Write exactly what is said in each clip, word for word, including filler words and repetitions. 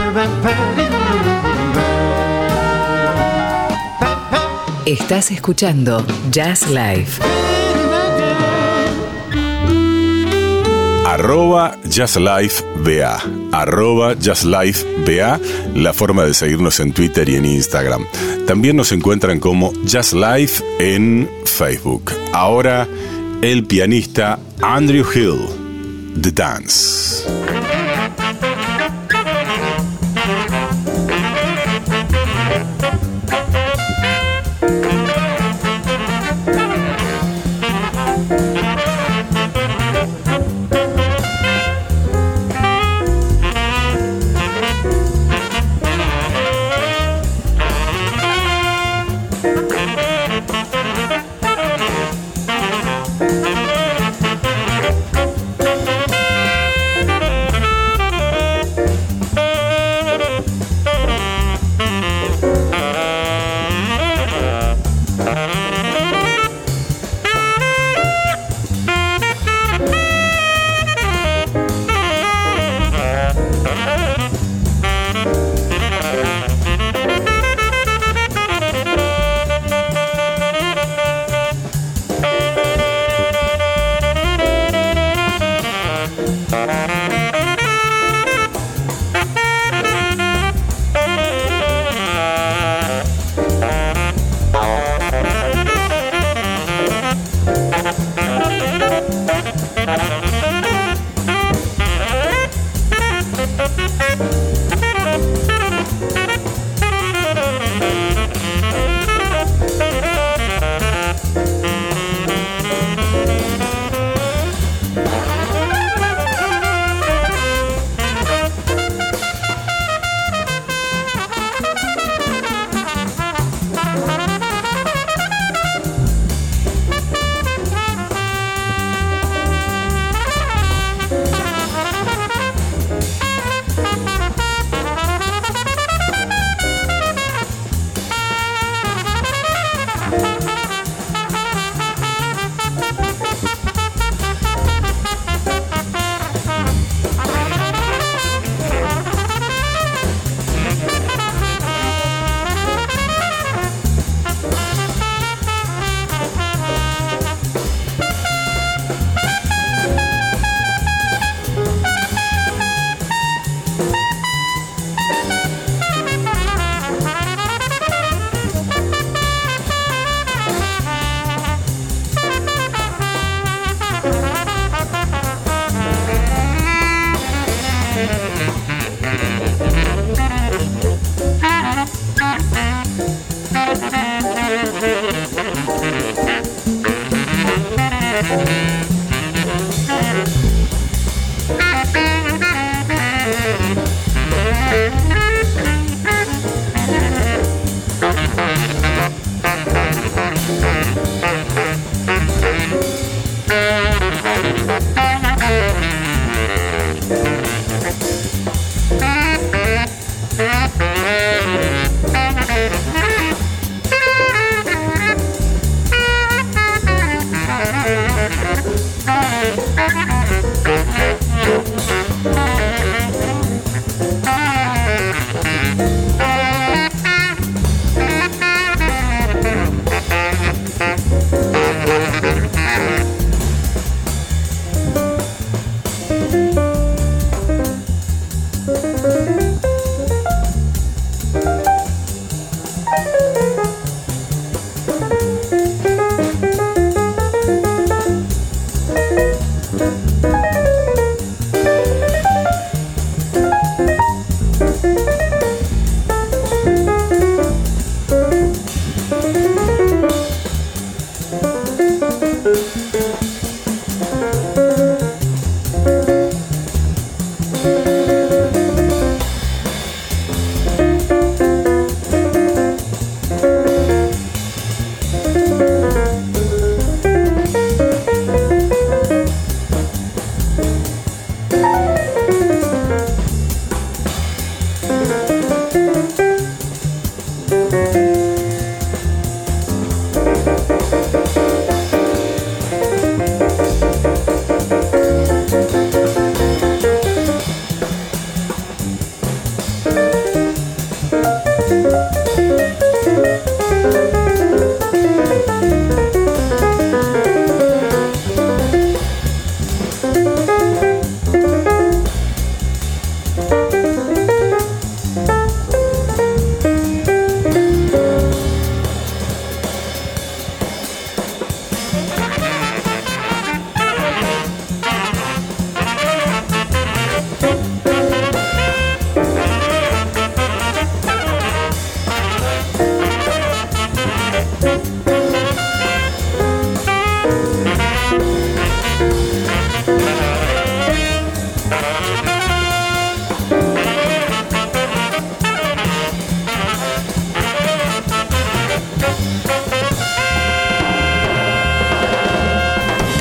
Estás escuchando Jazz Live. Arroba Jazz Life B A. Arroba Jazz Life B A, la forma de seguirnos en Twitter y en Instagram. También nos encuentran como Jazz Life en Facebook. Ahora, el pianista Andrew Hill, The Dance.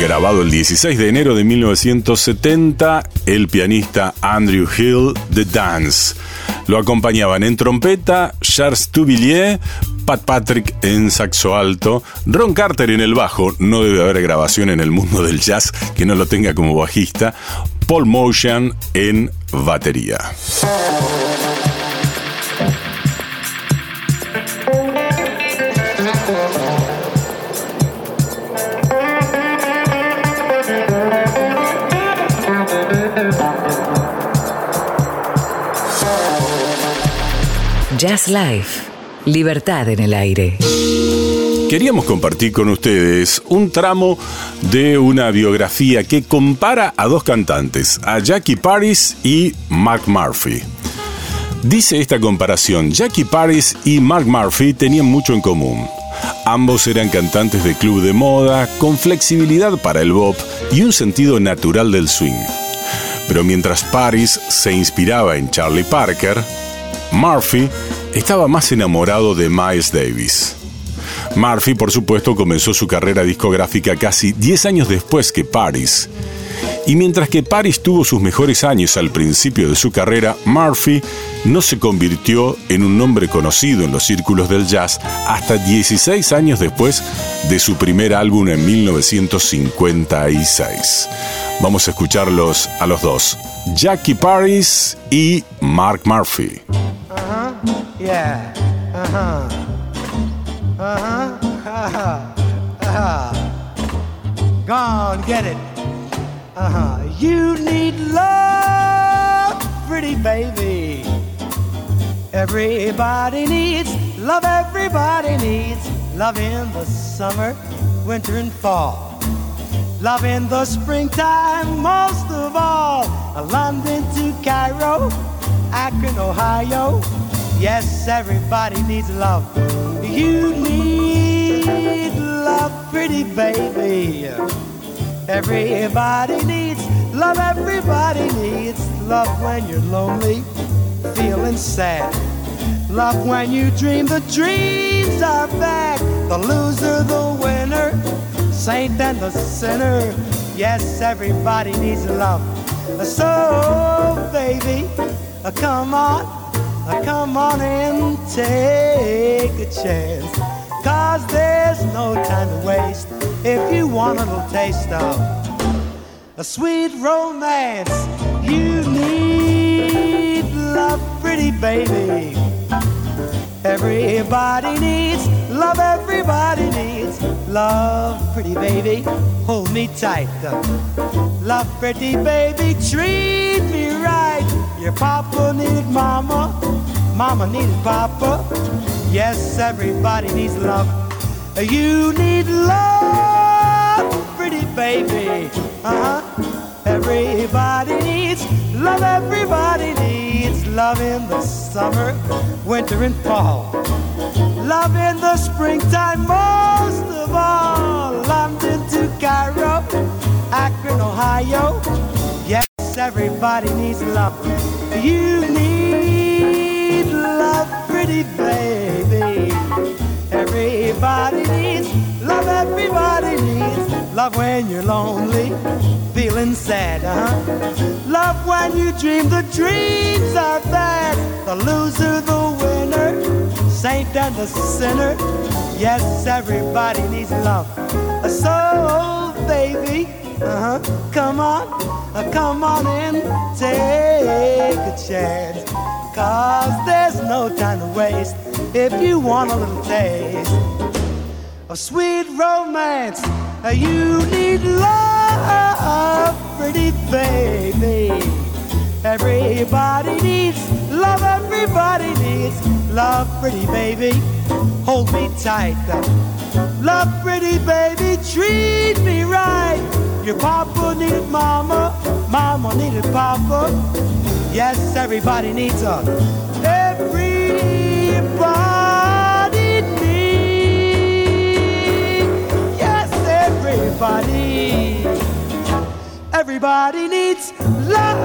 grabado el dieciséis de enero de mil novecientos setenta, el pianista Andrew Hill, The Dance. Lo acompañaban en trompeta Charles Touvillier, Pat Patrick en saxo alto, Ron Carter en el bajo, no debe haber grabación en el mundo del jazz que no lo tenga como bajista, Paul Motian en batería. Jazz Life, libertad en el aire. Queríamos compartir con ustedes un tramo de una biografía que compara a dos cantantes, a Jackie Paris y Mark Murphy. Dice esta comparación, Jackie Paris y Mark Murphy tenían mucho en común. Ambos eran cantantes de club de moda, con flexibilidad para el bop y un sentido natural del swing. Pero mientras Paris se inspiraba en Charlie Parker, Murphy estaba más enamorado de Miles Davis. Murphy, por supuesto, comenzó su carrera discográfica casi diez años después que Paris. Y mientras que Paris tuvo sus mejores años al principio de su carrera, Murphy no se convirtió en un nombre conocido en los círculos del jazz hasta dieciséis años después de su primer álbum en mil novecientos cincuenta y seis. Vamos a escucharlos a los dos, Jackie Paris y Mark Murphy. Uh-huh, yeah, uh-huh, uh-huh, uh-huh, uh-huh. Go on, get it. Uh-huh. You need love, pretty baby. Everybody needs love, everybody needs love in the summer, winter and fall. Love in the springtime, most of all. London to Cairo, Akron, Ohio. Yes, everybody needs love. You need love, pretty baby. Everybody needs love, everybody needs love when you're lonely, feeling sad. Love when you dream the dreams are bad. The loser, the winner, saint and the sinner. Yes, everybody needs love. So, baby, come on, come on and take a chance. Cause there's no time to waste if you want a little taste of a sweet romance. You need love, pretty baby. Everybody needs love, everybody needs love, pretty baby. Hold me tight. Love, pretty baby, treat me right. Your papa needed mama, mama needed papa. Yes, everybody needs love. You need love, pretty baby. Uh-huh. Everybody needs love, everybody needs love in the summer, winter and fall. Love in the springtime, most of all. London to Cairo, Akron, Ohio. Yes, everybody needs love. You need love, pretty baby. Everybody needs love, everybody needs love when you're lonely, feeling sad, uh-huh. Love when you dream the dreams are bad. The loser, the winner, saint and the sinner. Yes, everybody needs love. So, baby, uh-huh, come on, uh, come on and take a chance. Cause there's no time to waste if you want a little taste of sweet romance. You need love, pretty baby. Everybody needs love, everybody needs love, pretty baby. Hold me tight. Love, pretty baby, treat me right. Your papa needed mama, mama needed papa. Yes, everybody needs a. Everybody needs. Yes, everybody. Everybody needs love.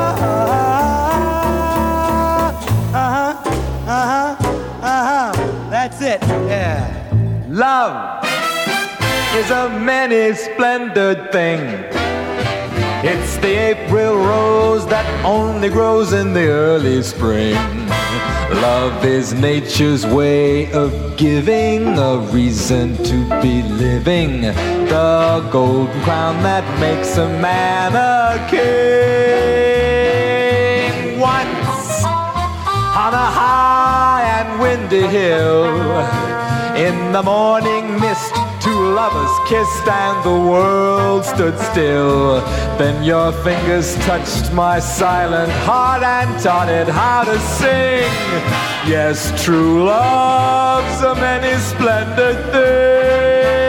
Uh-huh, uh-huh, uh-huh. That's it, yeah. Love is a many-splendored thing. It's the April rose that only grows in the early spring. Love is nature's way of giving a reason to be living. The golden crown that makes a man a king. Once on a high and windy hill, in the morning mist, two lovers kissed and the world stood still. Then your fingers touched my silent heart and taught it how to sing. Yes, true love's a many-splendid thing.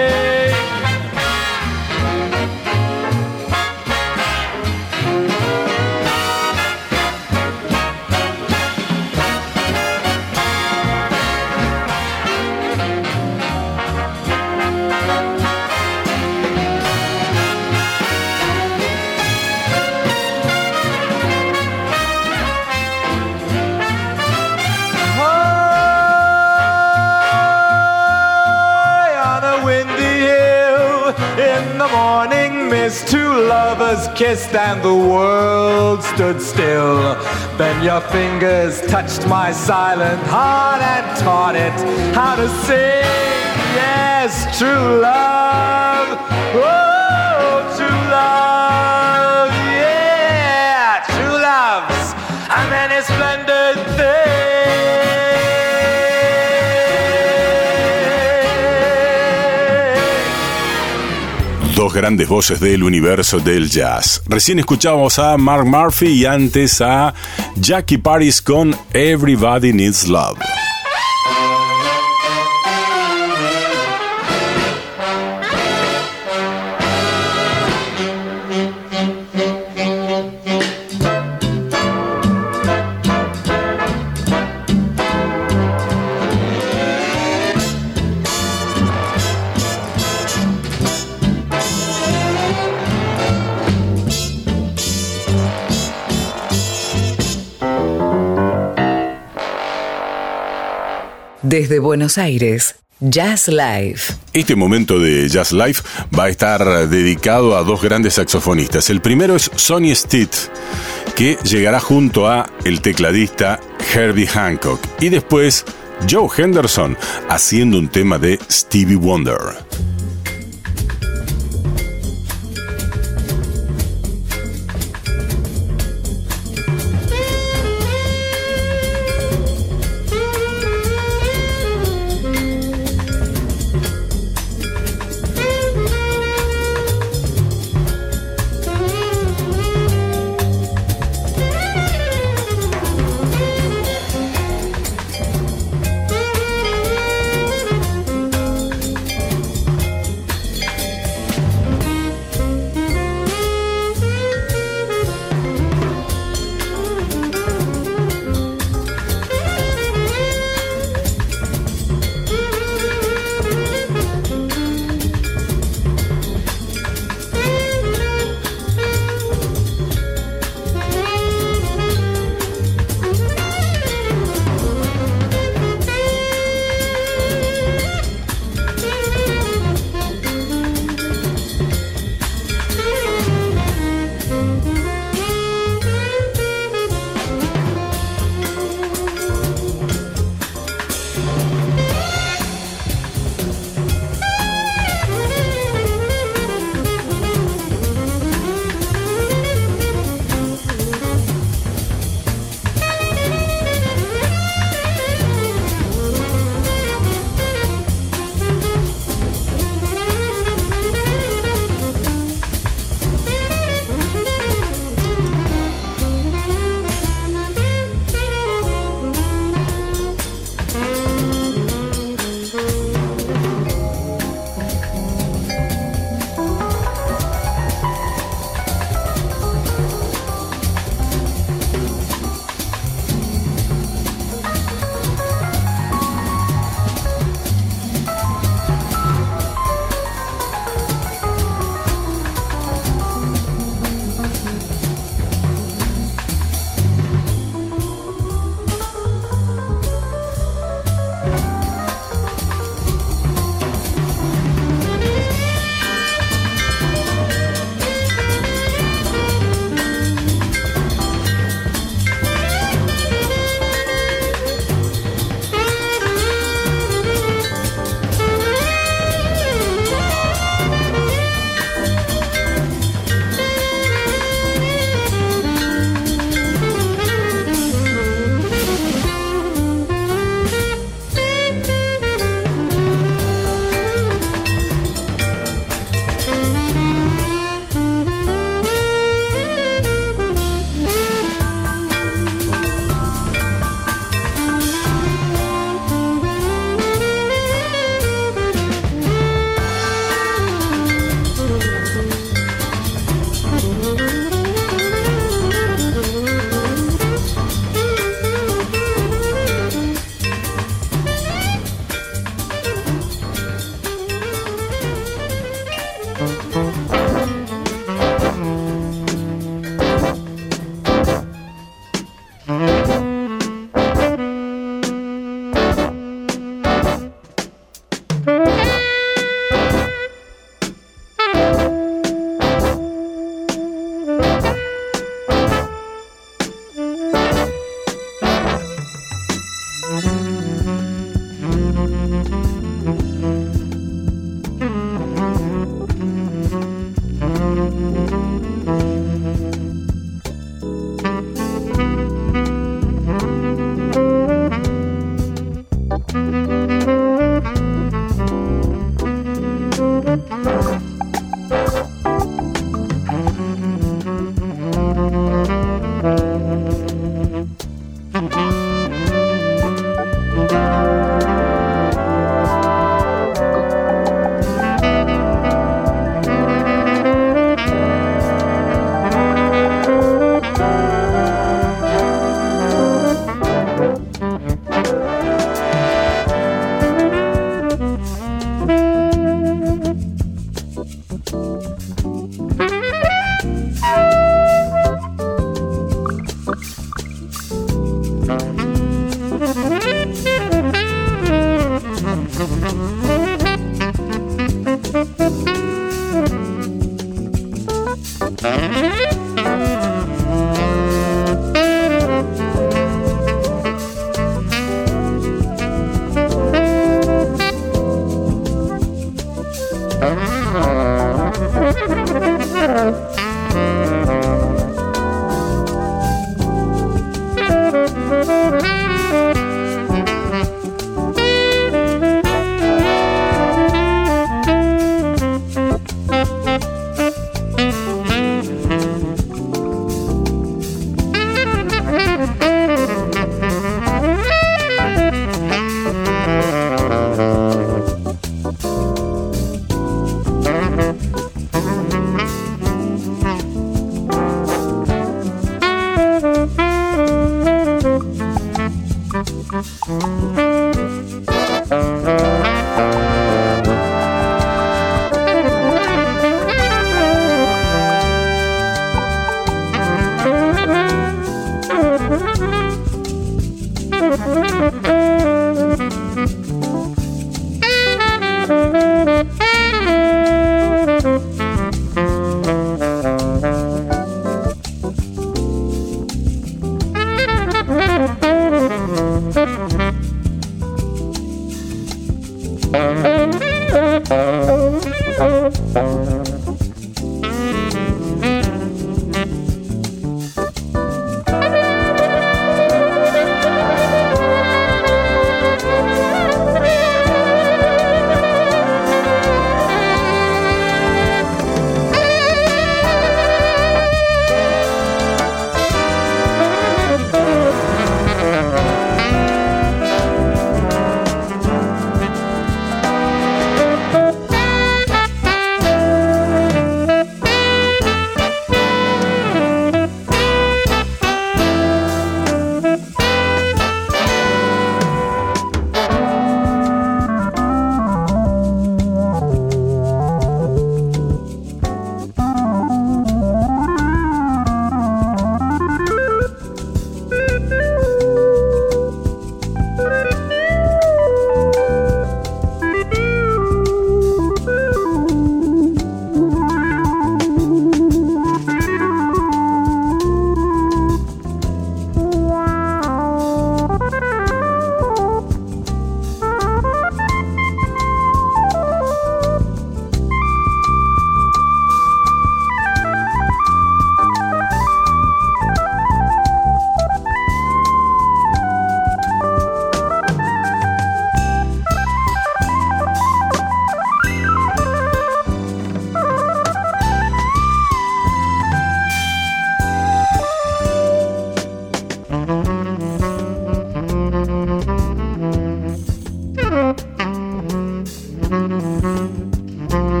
Two lovers kissed and the world stood still. Then your fingers touched my silent heart and taught it how to sing. Yes, true love. Oh, true love. Yeah, true love's a many-splendid thing. Dos grandes voces del universo del jazz. Recién escuchábamos a Mark Murphy y antes a Jackie Paris con Everybody Needs Love. Desde Buenos Aires, Jazz Live. Este momento de Jazz Live va a estar dedicado a dos grandes saxofonistas. El primero es Sonny Stitt, que llegará junto a el tecladista Herbie Hancock. Y después Joe Henderson haciendo un tema de Stevie Wonder.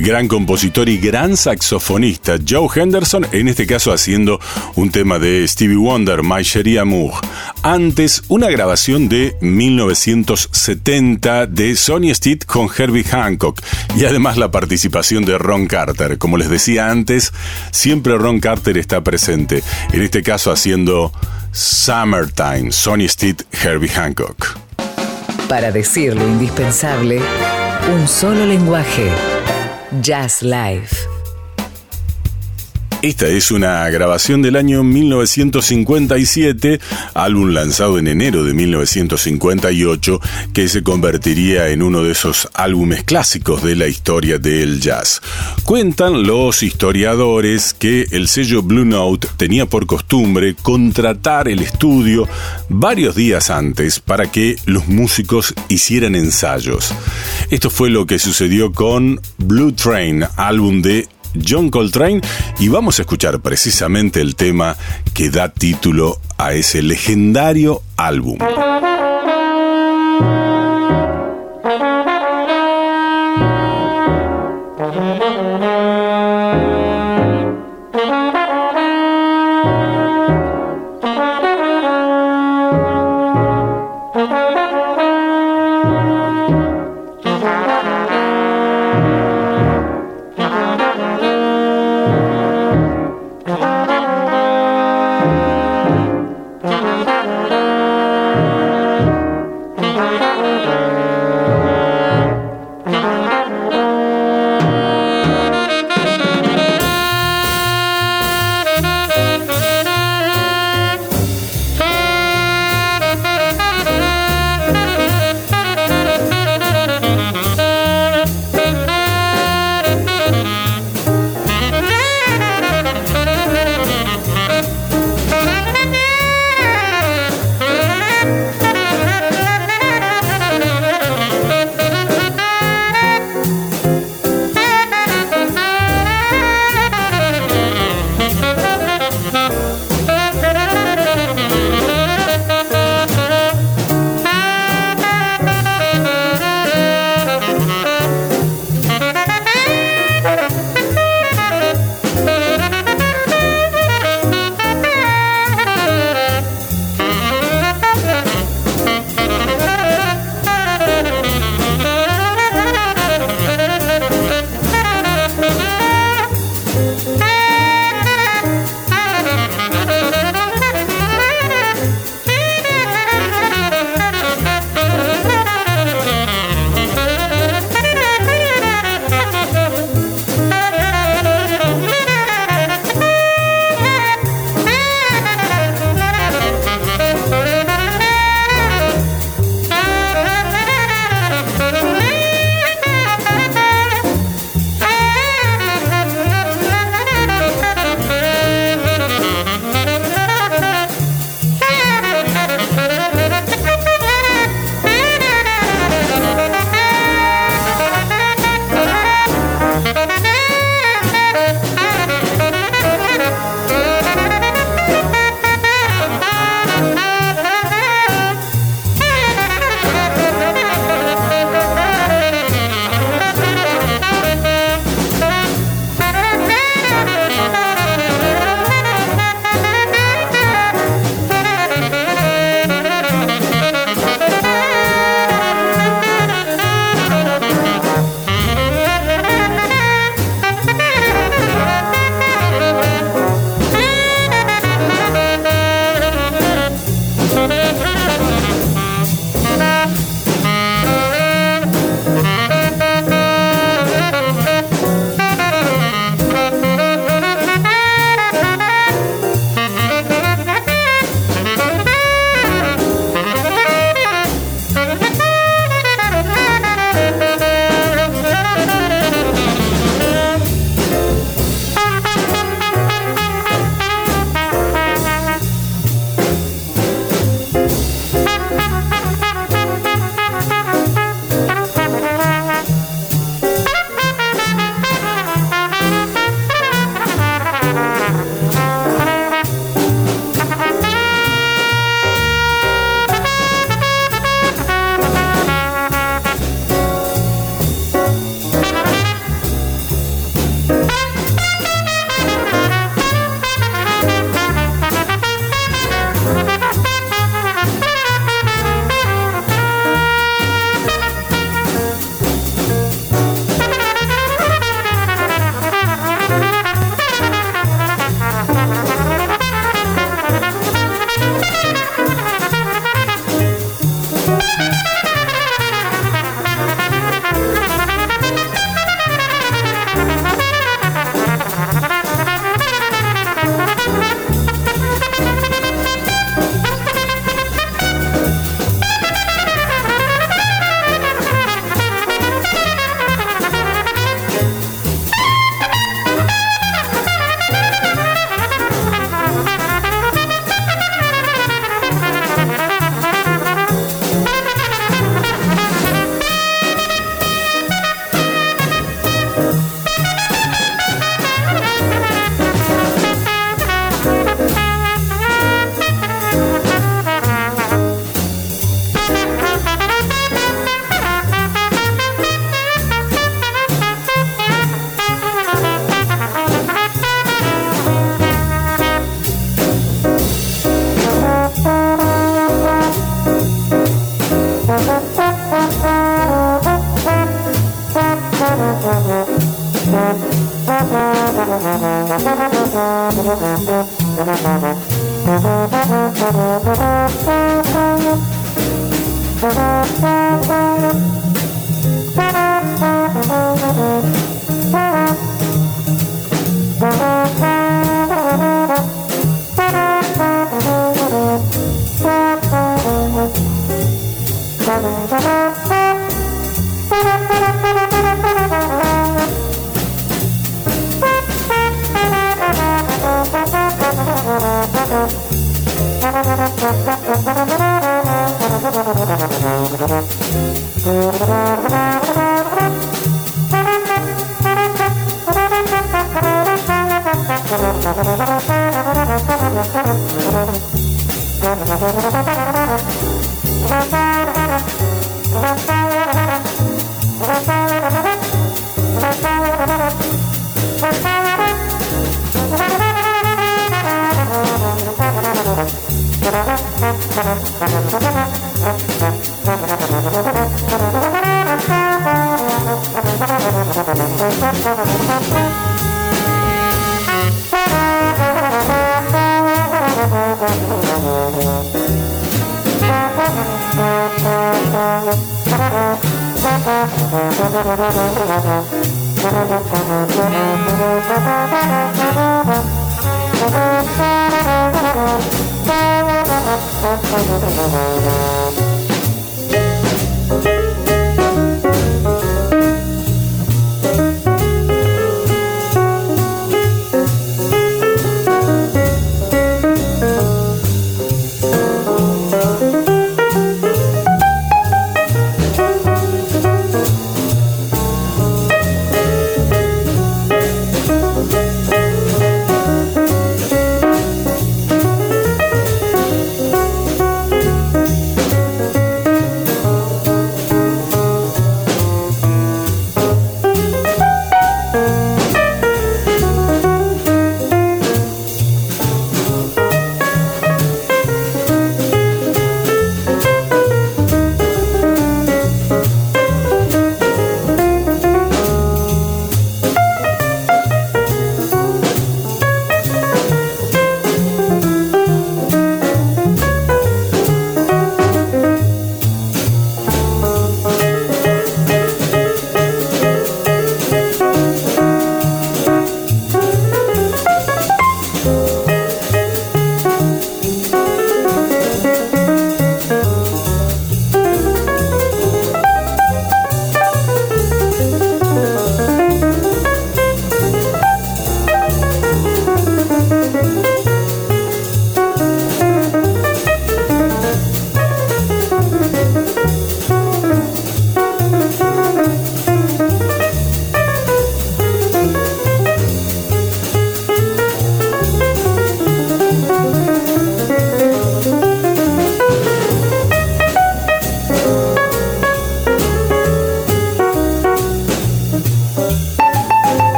gran compositor y gran saxofonista, Joe Henderson, en este caso haciendo un tema de Stevie Wonder, My Chérie Amour. Antes, una grabación de mil novecientos setenta de Sonny Stitt con Herbie Hancock y además la participación de Ron Carter. Como les decía antes, siempre Ron Carter está presente, en este caso haciendo Summertime, Sonny Stitt, Herbie Hancock. Para decir lo indispensable, un solo lenguaje. Jazz Live. Esta es una grabación del año mil novecientos cincuenta y siete, álbum lanzado en enero de mil novecientos cincuenta y ocho, que se convertiría en uno de esos álbumes clásicos de la historia del jazz. Cuentan los historiadores que el sello Blue Note tenía por costumbre contratar el estudio varios días antes para que los músicos hicieran ensayos. Esto fue lo que sucedió con Blue Train, álbum de John Coltrane, y vamos a escuchar precisamente el tema que da título a ese legendario álbum.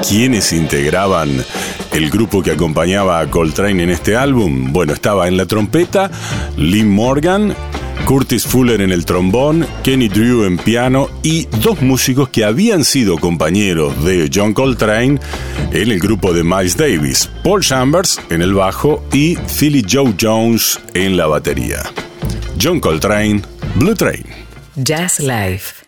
¿quiénes integraban el grupo que acompañaba a Coltrane en este álbum? Bueno, estaba en la trompeta Lynn Morgan, Curtis Fuller en el trombón, Kenny Drew en piano y dos músicos que habían sido compañeros de John Coltrane en el grupo de Miles Davis, Paul Chambers en el bajo y Philly Joe Jones en la batería. John Coltrane, Blue Train. Jazz Life.